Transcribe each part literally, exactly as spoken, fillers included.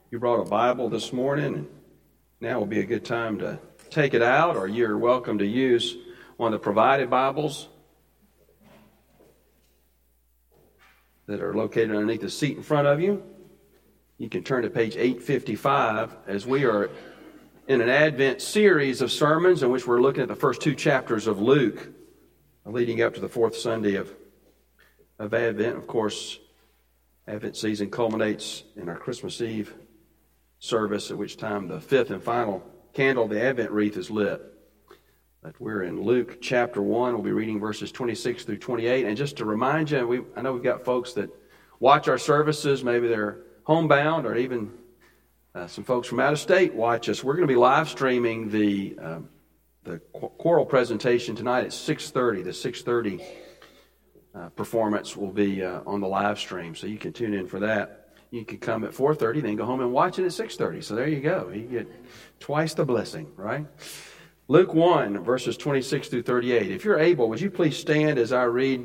You brought a Bible this morning, and now will be a good time to take it out, or you're welcome to use one of the provided Bibles that are located underneath the seat in front of you. You can turn to page eight fifty-five as we are in an Advent series of sermons in which we're looking at the first two chapters of Luke, leading up to the fourth Sunday of, of Advent. Of course, Advent season culminates in our Christmas Eve service, at which time the fifth and final candle of the Advent wreath is lit. But we're in Luke chapter one. We'll be reading verses twenty-six through twenty-eight. And just to remind you, we, I know we've got folks that watch our services. Maybe they're homebound, or even uh, some folks from out of state watch us. We're going to be live streaming the uh, the choral presentation tonight at six thirty. The six thirty uh, performance will be uh, on the live stream, so you can tune in for that. You can come at four thirty, then go home and watch it at six thirty. So there you go. You get twice the blessing, right? Luke one, verses twenty-six through thirty-eight. If you're able, would you please stand as I read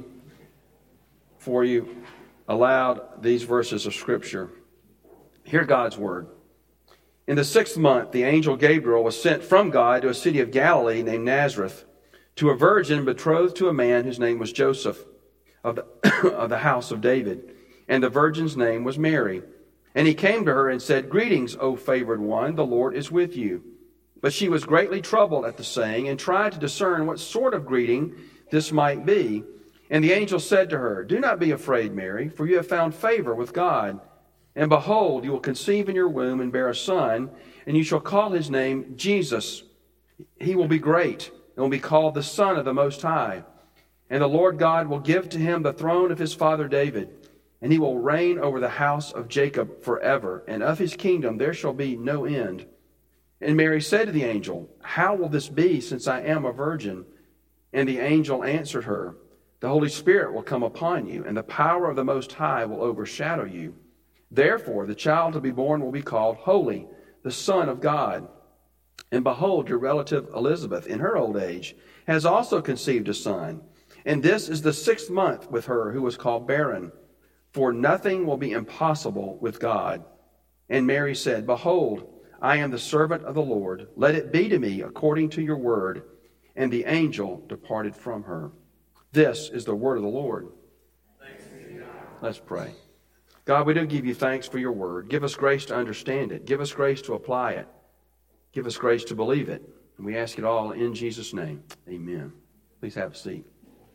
for you aloud these verses of Scripture? Hear God's word. In the sixth month, the angel Gabriel was sent from God to a city of Galilee named Nazareth, to a virgin betrothed to a man whose name was Joseph, of the, of the house of David. And the virgin's name was Mary. And he came to her and said, "Greetings, O favored one, the Lord is with you." But she was greatly troubled at the saying, and tried to discern what sort of greeting this might be. And the angel said to her, "Do not be afraid, Mary, for you have found favor with God. And behold, you will conceive in your womb and bear a son, and you shall call his name Jesus. He will be great, and will be called the Son of the Most High. And the Lord God will give to him the throne of his father David, and he will reign over the house of Jacob forever, and of his kingdom there shall be no end." And Mary said to the angel, "How will this be, since I am a virgin?" And the angel answered her, "The Holy Spirit will come upon you, and the power of the Most High will overshadow you. Therefore, the child to be born will be called Holy, the Son of God. And behold, your relative Elizabeth, in her old age, has also conceived a son. And this is the sixth month with her who was called barren. For nothing will be impossible with God." And Mary said, "Behold, I am the servant of the Lord. Let it be to me according to your word." And the angel departed from her. This is the word of the Lord. Thanks be to God. Let's pray. God, we do give you thanks for your word. Give us grace to understand it. Give us grace to apply it. Give us grace to believe it. And we ask it all in Jesus' name. Amen. Please have a seat.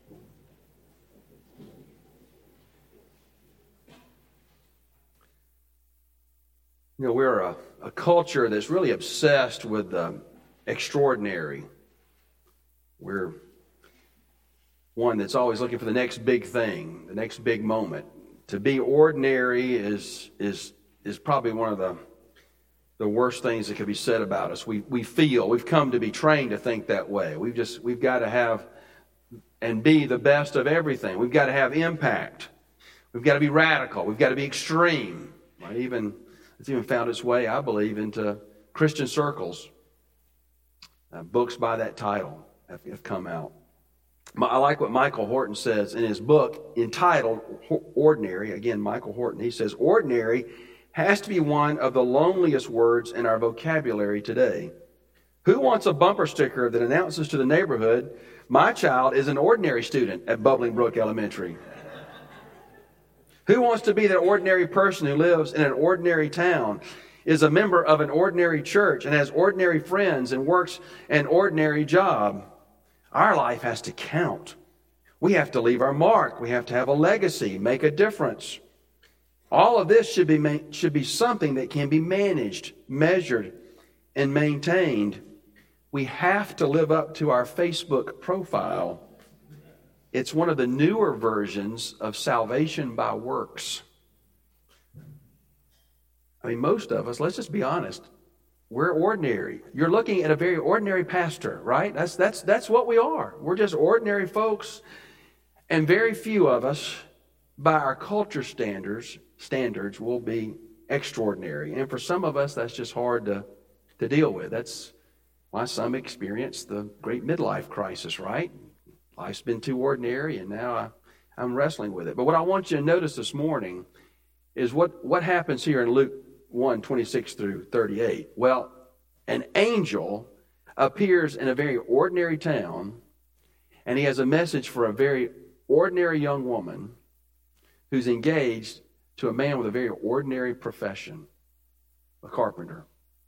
You know, we're a, a culture that's really obsessed with the extraordinary. We're one that's always looking for the next big thing, the next big moment. To be ordinary is is is probably one of the the worst things that could be said about us. We we feel we've come to be trained to think that way. We've just we've got to have and be the best of everything. We've got to have impact. We've got to be radical. We've got to be extreme. Right? Even it's even found its way, I believe, into Christian circles. Uh, books by that title have, have come out. I like what Michael Horton says in his book entitled Ordinary. Again, Michael Horton, he says, "Ordinary has to be one of the loneliest words in our vocabulary today. Who wants a bumper sticker that announces to the neighborhood, 'My child is an ordinary student at Bubbling Brook Elementary'? Who wants to be that ordinary person who lives in an ordinary town, is a member of an ordinary church, and has ordinary friends, and works an ordinary job? Our life has to count. We have to leave our mark. We have to have a legacy, make a difference. All of this should be should be something that can be managed, measured, and maintained. We have to live up to our Facebook profile. It's one of the newer versions of salvation by works. I mean, most of us, let's just be honest, we're ordinary. You're looking at a very ordinary pastor, right? That's that's that's what we are. We're just ordinary folks, and very few of us, by our culture standards, standards, will be extraordinary. And for some of us, that's just hard to, to deal with. That's why some experience the great midlife crisis, right? Life's been too ordinary, and now I, I'm wrestling with it. But what I want you to notice this morning is what, what happens here in Luke one, twenty-six through thirty-eight. Well, an angel appears in a very ordinary town, and he has a message for a very ordinary young woman who's engaged to a man with a very ordinary profession, a carpenter.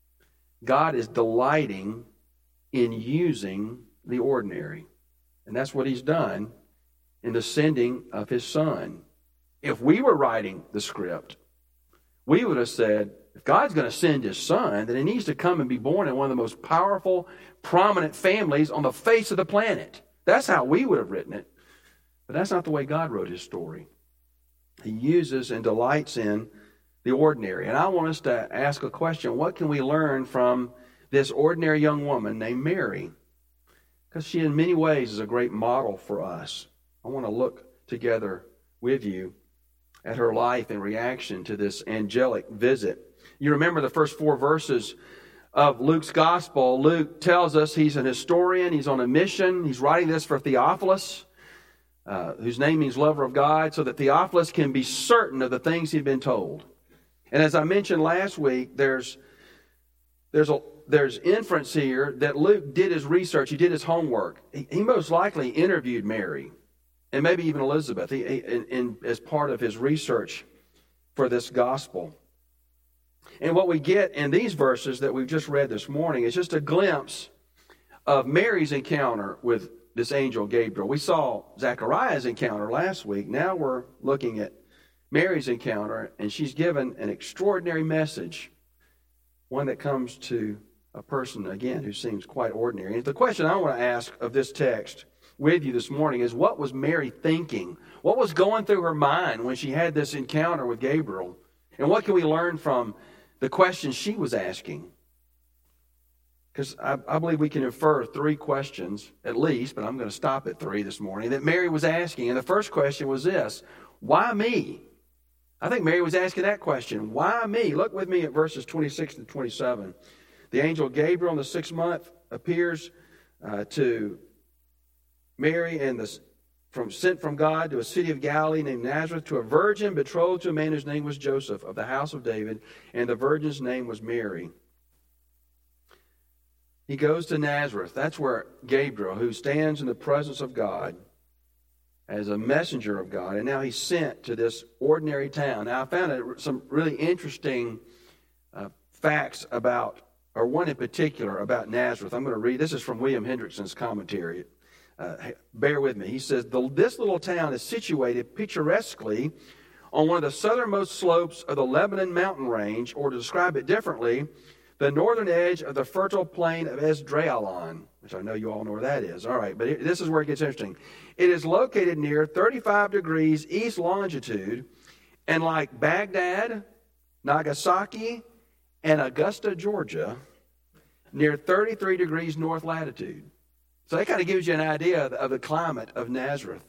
God is delighting in using the ordinary. And that's what he's done in the sending of his son. If we were writing the script, we would have said, if God's going to send his son, then he needs to come and be born in one of the most powerful, prominent families on the face of the planet. That's how we would have written it. But that's not the way God wrote his story. He uses and delights in the ordinary. And I want us to ask a question. What can we learn from this ordinary young woman named Mary? Because she in many ways is a great model for us. I want to look together with you at her life in reaction to this angelic visit. You remember the first four verses of Luke's gospel. Luke tells us he's an historian. He's on a mission. He's writing this for Theophilus, uh, whose name means lover of God, so that Theophilus can be certain of the things he'd been told. And as I mentioned last week, there's there's a there's inference here that Luke did his research. He did his homework. He, he most likely interviewed Mary and maybe even Elizabeth he, he, in, in, as part of his research for this gospel. And what we get in these verses that we've just read this morning is just a glimpse of Mary's encounter with this angel Gabriel. We saw Zechariah's encounter last week. Now we're looking at Mary's encounter, and she's given an extraordinary message, one that comes to a person, again, who seems quite ordinary. And the question I want to ask of this text with you this morning is, what was Mary thinking? What was going through her mind when she had this encounter with Gabriel? And what can we learn from the questions she was asking? Because I, I believe we can infer three questions, at least, but I'm going to stop at three this morning, that Mary was asking. And the first question was this: why me? I think Mary was asking that question. Why me? Look with me at verses twenty-six to twenty-seven. The angel Gabriel in the sixth month appears uh, to Mary and the from sent from God to a city of Galilee named Nazareth, to a virgin betrothed to a man whose name was Joseph, of the house of David, and the virgin's name was Mary. He goes to Nazareth. That's where Gabriel, who stands in the presence of God as a messenger of God, and now he's sent to this ordinary town. Now, I found some really interesting uh, facts about, or one in particular about Nazareth. I'm going to read. This is from William Hendrickson's commentary. Uh, bear with me. He says, this little town is situated picturesquely on one of the southernmost slopes of the Lebanon mountain range, or to describe it differently, the northern edge of the fertile plain of Esdraelon, which I know you all know where that is. All right, but it, this is where it gets interesting. It is located near thirty-five degrees east longitude, and like Baghdad, Nagasaki, and Augusta, Georgia, near thirty-three degrees north latitude. So that kind of gives you an idea of the, of the climate of Nazareth.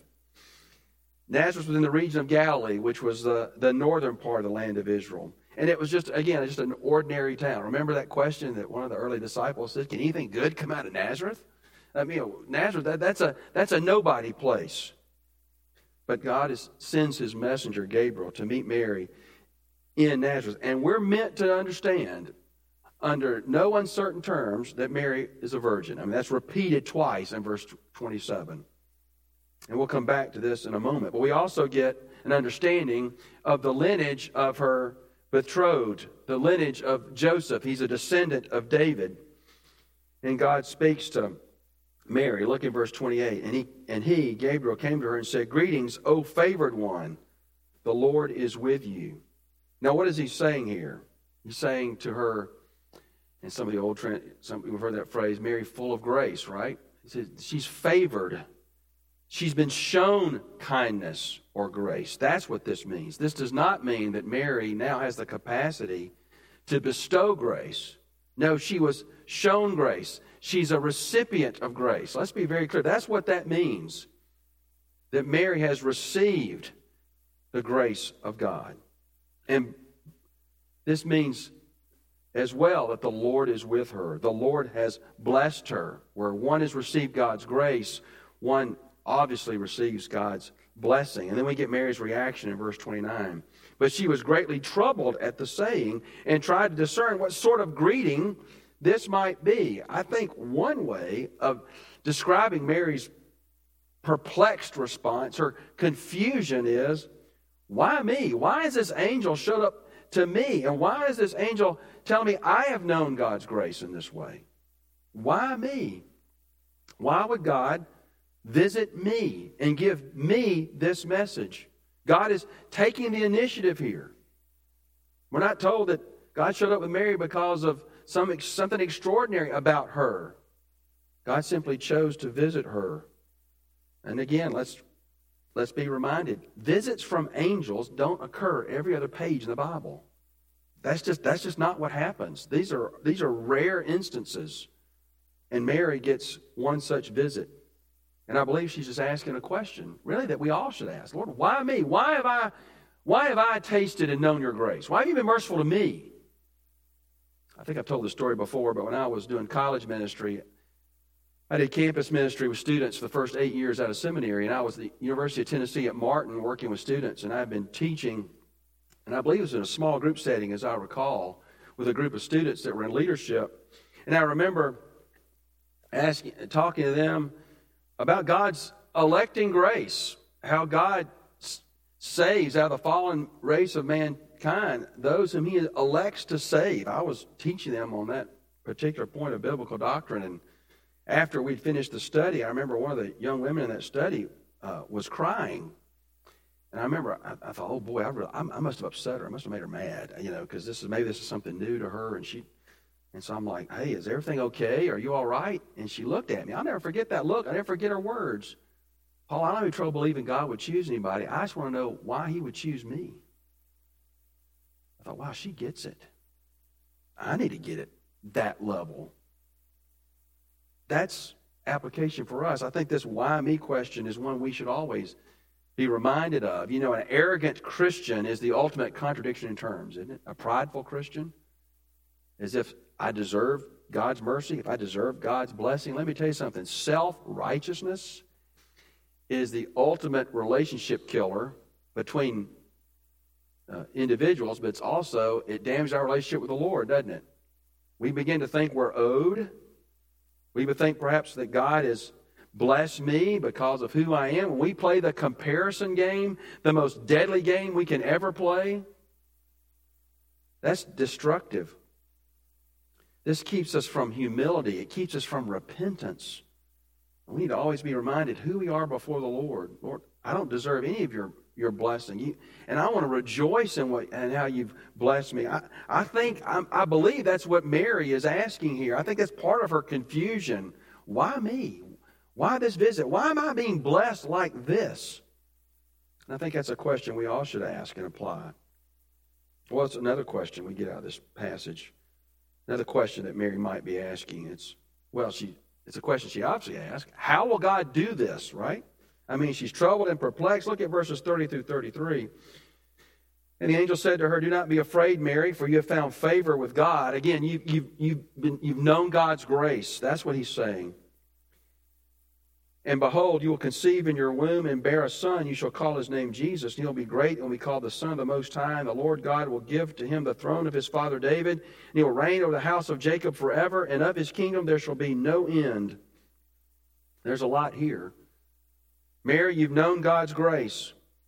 Nazareth was in the region of Galilee, which was the, the northern part of the land of Israel. And it was just, again, just an ordinary town. Remember that question that one of the early disciples said, can anything good come out of Nazareth? I mean, you know, Nazareth, that, that's a that's a nobody place. But God is, sends his messenger, Gabriel, to meet Mary in Nazareth. And we're meant to understand, under no uncertain terms, that Mary is a virgin. I mean, that's repeated twice in verse twenty-seven. And we'll come back to this in a moment. But we also get an understanding of the lineage of her betrothed, the lineage of Joseph. He's a descendant of David. And God speaks to Mary. Look at verse twenty-eight. And he, and he, Gabriel, came to her and said, "Greetings, O favored one. The Lord is with you." Now, what is he saying here? He's saying to her, in some of the old, some people have heard that phrase, Mary full of grace, right? He says she's favored. She's been shown kindness or grace. That's what this means. This does not mean that Mary now has the capacity to bestow grace. No, she was shown grace. She's a recipient of grace. Let's be very clear. That's what that means. That Mary has received the grace of God. And this means as well that the Lord is with her. The Lord has blessed her. Where one has received God's grace, one obviously receives God's blessing. And then we get Mary's reaction in verse twenty-nine. But she was greatly troubled at the saying and tried to discern what sort of greeting this might be. I think one way of describing Mary's perplexed response, her confusion is, why me? Why has this angel showed up to me? And why is this angel telling me I have known God's grace in this way? Why me? Why would God visit me and give me this message? God is taking the initiative here. We're not told that God showed up with Mary because of some something extraordinary about her. God simply chose to visit her. And again, let's let's be reminded, visits from angels don't occur every other page in the Bible. That's just that's just not what happens. These are these are rare instances. And Mary gets one such visit. And I believe she's just asking a question, really, that we all should ask. Lord, why me? Why have I, why have I tasted and known your grace? Why have you been merciful to me? I think I've told this story before, but when I was doing college ministry, I did campus ministry with students for the first eight years out of seminary, and I was at the University of Tennessee at Martin working with students, and I've been teaching, and I believe it was in a small group setting, as I recall, with a group of students that were in leadership. And I remember asking, talking to them about God's electing grace, how God s- saves out of the fallen race of mankind those whom He elects to save. I was teaching them on that particular point of biblical doctrine, and after we'd finished the study, I remember one of the young women in that study uh, was crying, and I remember I, I thought, oh boy, I, really, I, I must have upset her. I must have made her mad, you know, because this is maybe this is something new to her, and she. And so I'm like, hey, is everything okay? Are you all right? And she looked at me. I'll never forget that look. I'll never forget her words. Paul, I don't have any trouble believing God would choose anybody. I just want to know why He would choose me. I thought, wow, she gets it. I need to get it that level. That's application for us. I think this why me question is one we should always be reminded of. You know, an arrogant Christian is the ultimate contradiction in terms, isn't it? A prideful Christian, as if I deserve God's mercy, if I deserve God's blessing. Let me tell you something. Self-righteousness is the ultimate relationship killer between uh, individuals, but it's also, it damages our relationship with the Lord, doesn't it? We begin to think we're owed. We would think perhaps that God has blessed me because of who I am. When we play the comparison game, the most deadly game we can ever play, that's destructive. This keeps us from humility. It keeps us from repentance. We need to always be reminded who we are before the Lord. Lord, I don't deserve any of your, your blessing. You, and I want to rejoice in what and how you've blessed me. I, I think, I, I believe that's what Mary is asking here. I think that's part of her confusion. Why me? Why this visit? Why am I being blessed like this? And I think that's a question we all should ask and apply. Well, it's another question we get out of this passage. Another question that Mary might be asking, it's, well, she, it's a question she obviously asked. How will God do this, right? I mean, she's troubled and perplexed. Look at verses thirty through thirty-three. And the angel said to her, do not be afraid, Mary, for you have found favor with God. Again, you, you've, you've, been, you've known God's grace. That's what he's saying. And behold, you will conceive in your womb and bear a son. You shall call his name Jesus. And he will be great and will be called the Son of the Most High. And the Lord God will give to him the throne of his father David. And he will reign over the house of Jacob forever. And of his kingdom there shall be no end. There's a lot here. Mary, you've known God's grace.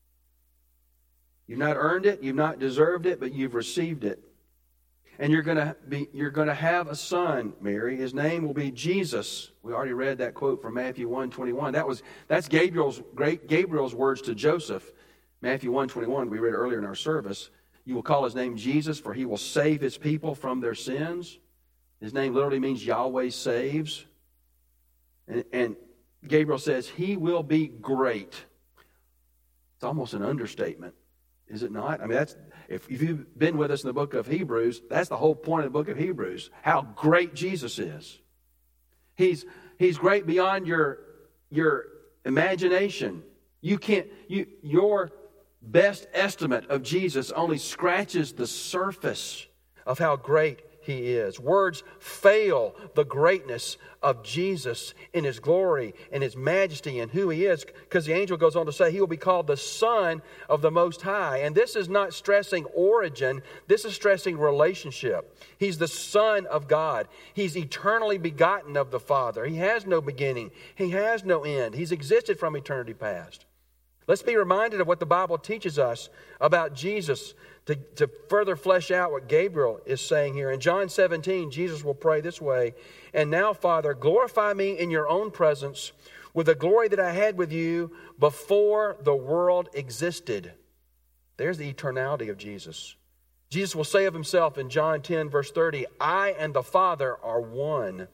You've not earned it. You've not deserved it. But you've received it. And you're going to be, you're going to have a son, Mary. His name will be Jesus. We already read that quote from Matthew one twenty-one. That was that's Gabriel's great Gabriel's words to Joseph. Matthew one twenty-one, we read earlier in our service. You will call his name Jesus, for he will save his people from their sins. His name literally means Yahweh saves. And, and Gabriel says he will be great. It's almost an understatement, is it not? I mean, that's if, if you've been with us in the book of Hebrews, that's the whole point of the book of Hebrews, how great Jesus is. He's he's great beyond your your imagination. You can't you your best estimate of Jesus only scratches the surface of how great he is. Words fail the greatness of Jesus in his glory and his majesty and who he is, because the angel goes on to say he will be called the Son of the Most High. And this is not stressing origin. This is stressing relationship. He's the Son of God. He's eternally begotten of the Father. He has no beginning. He has no end. He's existed from eternity past. Let's be reminded of what the Bible teaches us about Jesus to, to further flesh out what Gabriel is saying here. In John seventeen, Jesus will pray this way, "And now, Father, glorify me in your own presence with the glory that I had with you before the world existed." There's the eternality of Jesus. Jesus will say of himself in John ten, verse thirty, "I and the Father are one."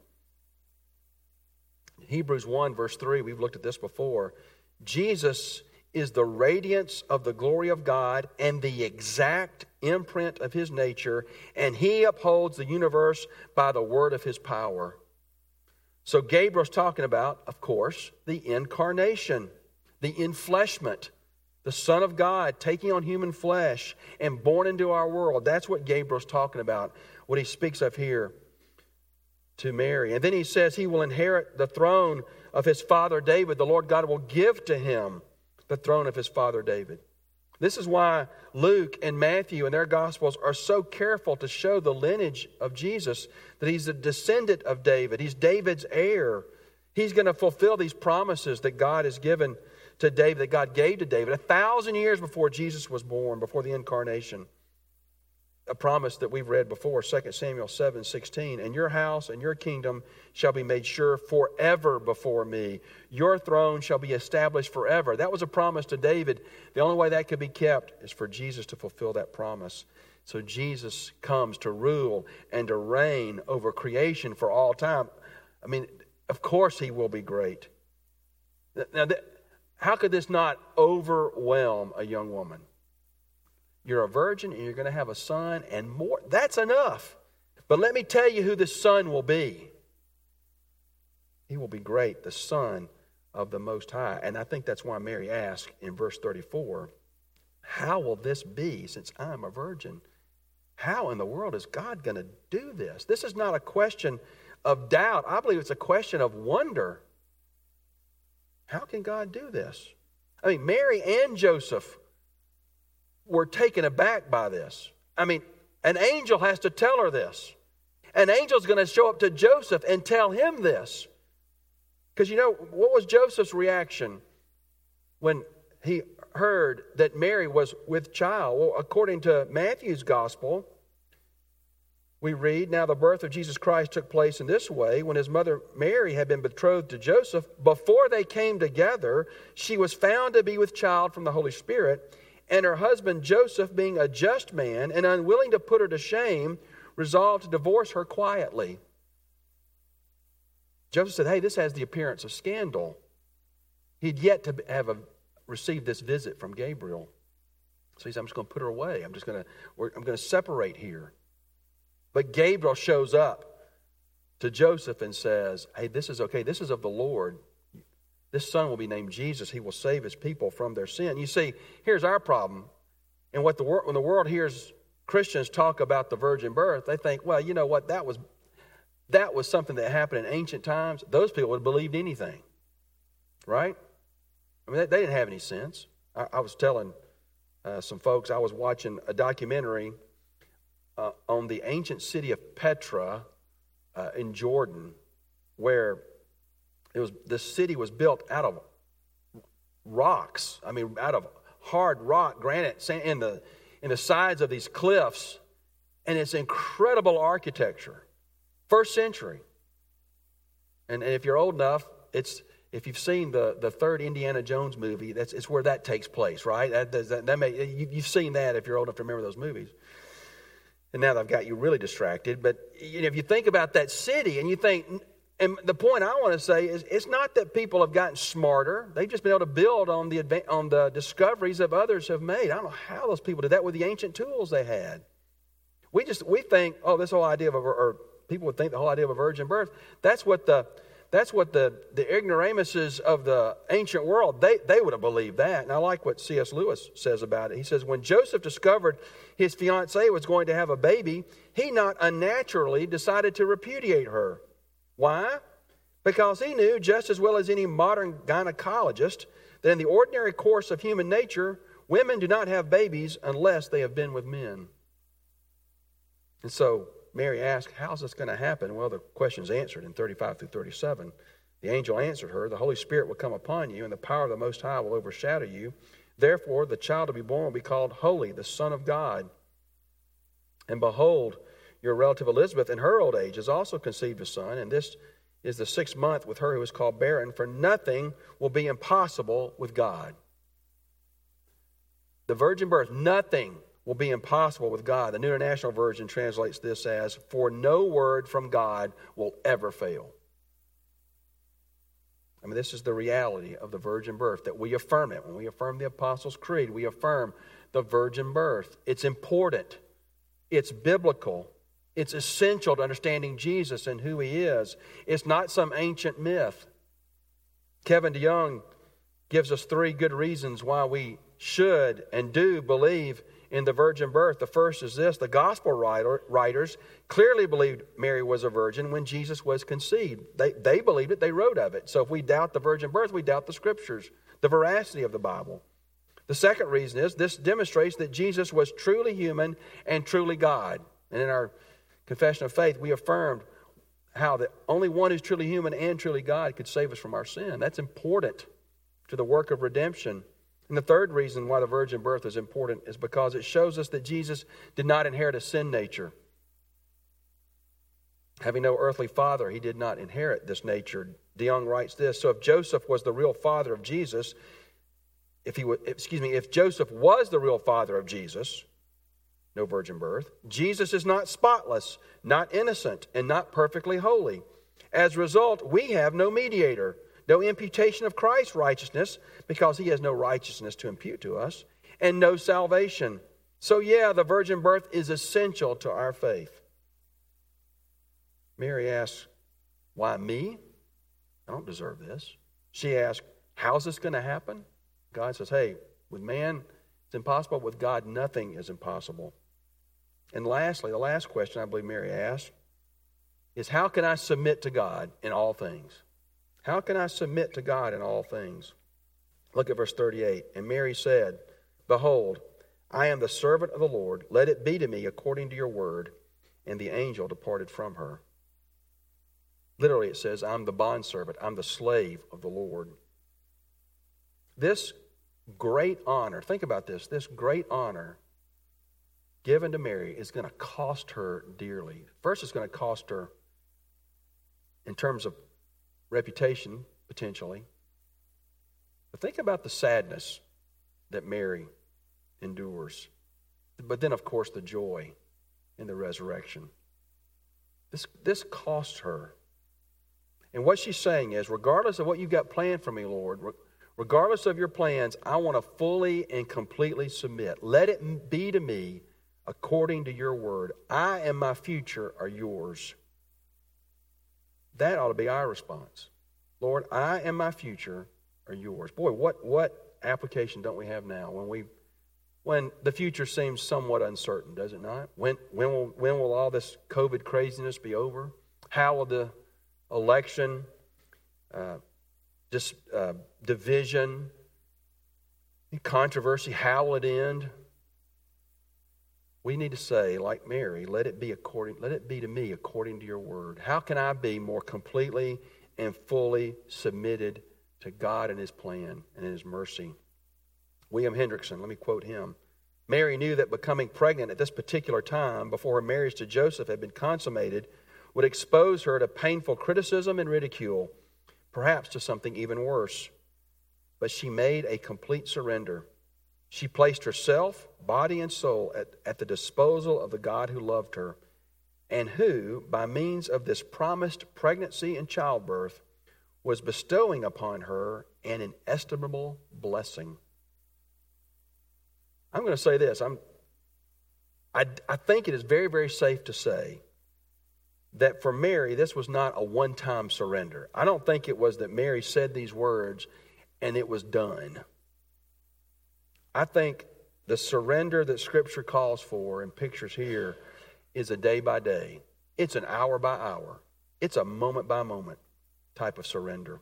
In Hebrews one, verse three, we've looked at this before. Jesus is the radiance of the glory of God and the exact imprint of his nature, and he upholds the universe by the word of his power. So Gabriel's talking about, of course, the incarnation, the enfleshment, the Son of God taking on human flesh and born into our world. That's what Gabriel's talking about, what he speaks of here to Mary. And then he says he will inherit the throne of his father David. The Lord God will give to him the throne of his father David. This is why Luke and Matthew in their Gospels are so careful to show the lineage of Jesus, that he's a descendant of David. He's David's heir. He's going to fulfill these promises that God has given to David, that God gave to David a thousand years before Jesus was born, before the incarnation. A promise that we've read before, Second Samuel seven sixteen. "And your house and your kingdom shall be made sure forever before me. Your throne shall be established forever." That was a promise to David. The only way that could be kept is for Jesus to fulfill that promise. So Jesus comes to rule and to reign over creation for all time. I mean, of course he will be great. Now, how could this not overwhelm a young woman? You're a virgin and you're going to have a son and more. That's enough. But let me tell you who the Son will be. He will be great, the Son of the Most High. And I think that's why Mary asked in verse thirty-four, "How will this be since I'm a virgin?" How in the world is God going to do this? This is not a question of doubt. I believe it's a question of wonder. How can God do this? I mean, Mary and Joseph were taken aback by this. I mean, an angel has to tell her this. An angel's going to show up to Joseph and tell him this. Because you know, what was Joseph's reaction when he heard that Mary was with child? Well, according to Matthew's gospel, we read, "Now the birth of Jesus Christ took place in this way. When his mother Mary had been betrothed to Joseph, before they came together, she was found to be with child from the Holy Spirit. And her husband Joseph, being a just man and unwilling to put her to shame, resolved to divorce her quietly." Joseph said, "Hey, this has the appearance of scandal." He'd yet to have a, received this visit from Gabriel. So he said, "I'm just going to put her away. I'm just going to, I'm going to separate here." But Gabriel shows up to Joseph and says, "Hey, this is okay. This is of the Lord. This son will be named Jesus. He will save his people from their sin." You see, here's our problem. And what the wor- when the world hears Christians talk about the virgin birth, they think, well, you know what, that was that was something that happened in ancient times. Those people would have believed anything. Right? I mean, they, they didn't have any sense. I, I was telling uh, some folks, I was watching a documentary uh, on the ancient city of Petra uh, in Jordan, where It was this city was built out of rocks. I mean, out of hard rock, granite, sand, in the in the sides of these cliffs, and it's incredible architecture, first century. And, and if you're old enough, it's if you've seen the, the third Indiana Jones movie, that's it's where that takes place, right? That, that, that may, you, you've seen that if you're old enough to remember those movies. And now that I've got you really distracted, but you know, if you think about that city, and you think. And the point I want to say is it's not that people have gotten smarter. They've just been able to build on the on the discoveries that others have made. I don't know how those people did that with the ancient tools they had. We just we think, oh, this whole idea of a, or people would think the whole idea of a virgin birth, that's what the That's what the, the ignoramuses of the ancient world, they, they would have believed that. And I like what C S Lewis says about it. He says, when Joseph discovered his fiancée was going to have a baby, he not unnaturally decided to repudiate her. Why? Because he knew, just as well as any modern gynecologist, that in the ordinary course of human nature, women do not have babies unless they have been with men. And so Mary asked, how's this going to happen? Well, the question's answered in thirty-five through thirty-seven. The angel answered her, the Holy Spirit will come upon you, and the power of the Most High will overshadow you. Therefore, the child to be born will be called Holy, the Son of God. And behold, your relative Elizabeth in her old age has also conceived a son, and this is the sixth month with her who is called barren, for nothing will be impossible with God. The virgin birth, nothing will be impossible with God. The New International Version translates this as, for no word from God will ever fail. I mean, this is the reality of the virgin birth, that we affirm it. When we affirm the Apostles' Creed, we affirm the virgin birth. It's important. It's biblical. It's essential to understanding Jesus and who He is. It's not some ancient myth. Kevin DeYoung gives us three good reasons why we should and do believe in the virgin birth. The first is this: the gospel writer, writers clearly believed Mary was a virgin when Jesus was conceived. They, they believed it. They wrote of it. So if we doubt the virgin birth, we doubt the Scriptures, the veracity of the Bible. The second reason is this demonstrates that Jesus was truly human and truly God. And in our Confession of Faith, we affirmed how the only one who's truly human and truly God could save us from our sin. That's important to the work of redemption. And the third reason why the virgin birth is important is because it shows us that Jesus did not inherit a sin nature. Having no earthly father, He did not inherit this nature. DeYoung writes this: so if Joseph was the real father of Jesus, if he was, excuse me, if Joseph was the real father of Jesus, no virgin birth, Jesus is not spotless, not innocent, and not perfectly holy. As a result, we have no mediator, no imputation of Christ's righteousness, because He has no righteousness to impute to us, and no salvation. So yeah, the virgin birth is essential to our faith. Mary asks, why me? I don't deserve this. She asks, how's this going to happen? God says, hey, with man it's impossible, with God nothing is impossible. And lastly, the last question I believe Mary asked is, how can I submit to God in all things? How can I submit to God in all things? Look at verse thirty-eight. And Mary said, behold, I am the servant of the Lord. Let it be to me according to your word. And the angel departed from her. Literally it says, I'm the bondservant. I'm the slave of the Lord. This great honor, think about this, this great honor given to Mary is going to cost her dearly. First, it's going to cost her in terms of reputation, potentially. But think about the sadness that Mary endures. But then, of course, the joy in the resurrection. This, this costs her. And what she's saying is, regardless of what you've got planned for me, Lord, regardless of your plans, I want to fully and completely submit. Let it be to me according to your word. I and my future are yours. That ought to be our response. Lord, I and my future are yours. Boy, what, what application don't we have now when we when the future seems somewhat uncertain, does it not? When when will when will all this COVID craziness be over? How will the election, uh, just uh, division, controversy, how will it end? We need to say, like Mary, let it be according, let it be to me according to your word. How can I be more completely and fully submitted to God and His plan and His mercy? William Hendrickson, let me quote him. Mary knew that becoming pregnant at this particular time, before her marriage to Joseph had been consummated, would expose her to painful criticism and ridicule, perhaps to something even worse. But she made a complete surrender. She placed herself, body and soul, at, at the disposal of the God who loved her, and who, by means of this promised pregnancy and childbirth, was bestowing upon her an inestimable blessing. I'm going to say this. I'm, I, I think it is very, very safe to say that for Mary, this was not a one-time surrender. I don't think it was that Mary said these words and it was done. I think the surrender that Scripture calls for and pictures here is a day by day. It's an hour by hour. It's a moment by moment type of surrender.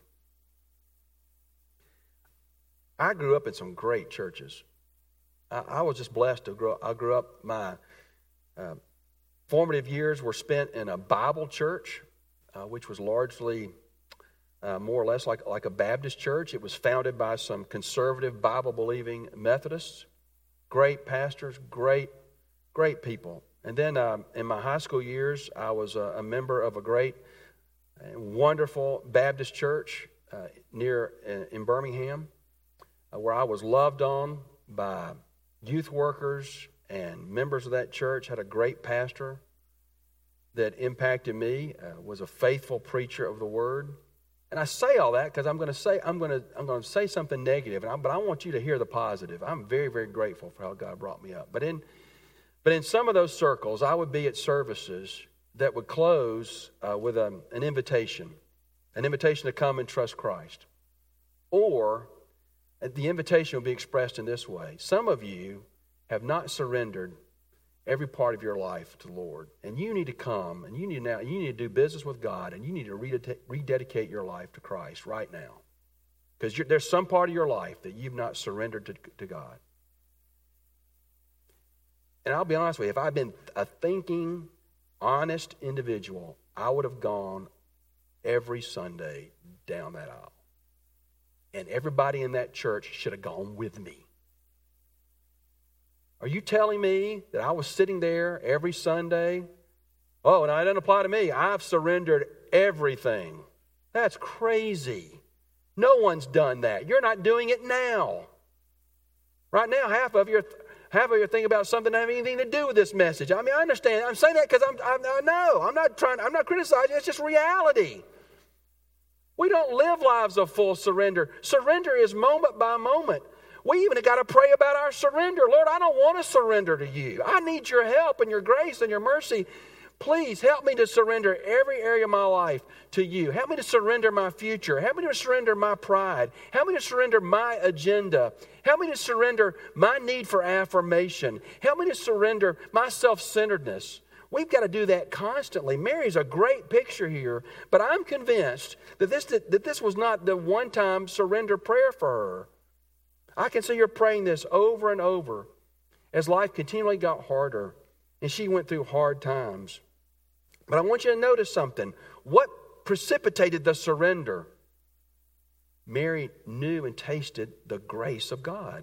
I grew up in some great churches. I, I was just blessed to grow. I grew up, my uh, formative years were spent in a Bible church, uh, which was largely uh, more or less like, like a Baptist church. It was founded by some conservative Bible-believing Methodists. Great pastors, great, great people. And then um, in my high school years, I was a, a member of a great and wonderful Baptist church uh, near in, in Birmingham, uh, where I was loved on by youth workers and members of that church. Had a great pastor that impacted me, uh, was a faithful preacher of the Word. And I say all that because I'm going to say I'm going to I'm going to say something negative, and I, but I want you to hear the positive. I'm very very grateful for how God brought me up. But in but in some of those circles, I would be at services that would close uh, with a, an invitation, an invitation to come and trust Christ, or the invitation will be expressed in this way: some of you have not surrendered every part of your life to the Lord, and you need to come, and you need now you need to do business with God, and you need to rededicate, rededicate your life to Christ right now, because there's some part of your life that you've not surrendered to, to God. And I'll be honest with you, if I'd been a thinking, honest individual, I would have gone every Sunday down that aisle, and everybody in that church should have gone with me. Are you telling me that I was sitting there every Sunday? Oh, no, it doesn't apply to me. I've surrendered everything. That's crazy. No one's done that. You're not doing it now. Right now, half of you, half of you are thinking about something that doesn't have anything to do with this message. I mean, I understand. I'm saying that because I'm, I, I know. I'm not trying. I'm not criticizing. It's just reality. We don't live lives of full surrender. Surrender is moment by moment. We even got to pray about our surrender. Lord, I don't want to surrender to you. I need your help and your grace and your mercy. Please help me to surrender every area of my life to you. Help me to surrender my future. Help me to surrender my pride. Help me to surrender my agenda. Help me to surrender my need for affirmation. Help me to surrender my self-centeredness. We've got to do that constantly. Mary's a great picture here, but I'm convinced that this, that this was not the one-time surrender prayer for her. I can see her praying this over and over as life continually got harder and she went through hard times. But I want you to notice something. What precipitated the surrender? Mary knew and tasted the grace of God.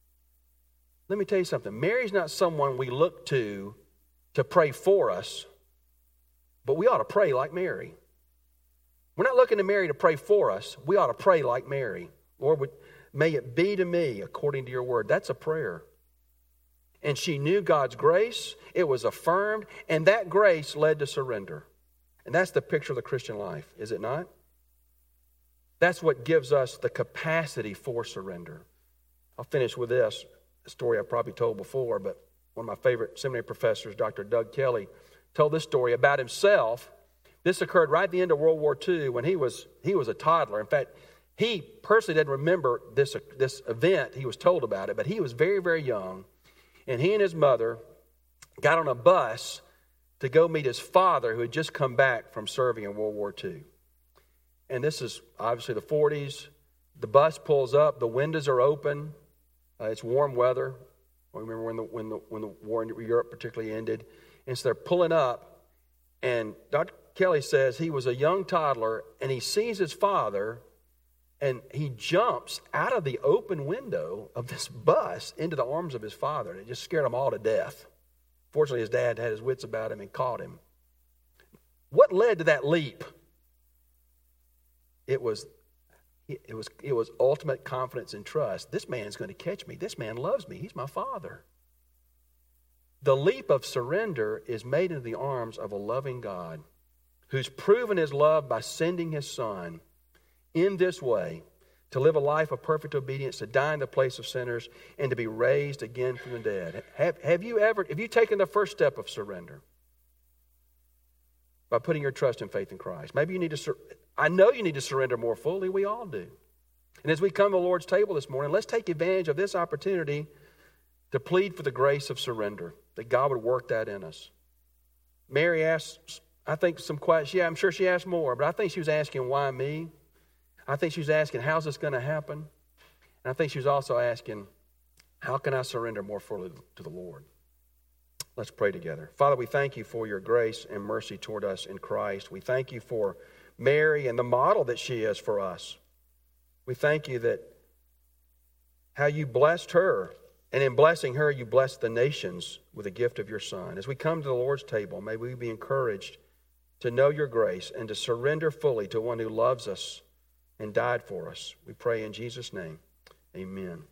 Let me tell you something. Mary's not someone we look to to pray for us, but we ought to pray like Mary. We're not looking to Mary to pray for us. We ought to pray like Mary. Lord, would may it be to me according to your word. That's a prayer. And she knew God's grace. It was affirmed. And that grace led to surrender. And that's the picture of the Christian life, is it not? That's what gives us the capacity for surrender. I'll finish with this, a story I've probably told before, but one of my favorite seminary professors, Doctor Doug Kelly, told this story about himself. This occurred right at the end of World War Two when he was he was a toddler. In fact, he personally didn't remember this, this event. He was told about it, but he was very, very young. And he and his mother got on a bus to go meet his father, who had just come back from serving in World War Two. And this is obviously the forties. The bus pulls up. The windows are open. Uh, it's warm weather. I remember when the, when, the, when the war in Europe particularly ended. And so they're pulling up. And Doctor Kelly says he was a young toddler, and he sees his father, and he jumps out of the open window of this bus into the arms of his father. And it just scared them all to death. Fortunately, his dad had his wits about him and caught him. What led to that leap? It was, it was, it was ultimate confidence and trust. This man's going to catch me. This man loves me. He's my father. The leap of surrender is made into the arms of a loving God who's proven his love by sending his son in this way to live a life of perfect obedience, to die in the place of sinners, and to be raised again from the dead. Have, have you ever, have you taken the first step of surrender? by putting your trust and faith in Christ. Maybe you need to, sur- I know you need to surrender more fully. We all do. And as we come to the Lord's table this morning, let's take advantage of this opportunity to plead for the grace of surrender, that God would work that in us. Mary asked, I think, some questions. Yeah, I'm sure she asked more, but I think she was asking, why me? I think she was asking, how's this going to happen? And I think she was also asking, how can I surrender more fully to the Lord? Let's pray together. Father, we thank you for your grace and mercy toward us in Christ. We thank you for Mary and the model that she is for us. We thank you that how you blessed her, and in blessing her, you blessed the nations with the gift of your Son. As we come to the Lord's table, may we be encouraged to know your grace and to surrender fully to one who loves us and died for us. We pray in Jesus' name. Amen.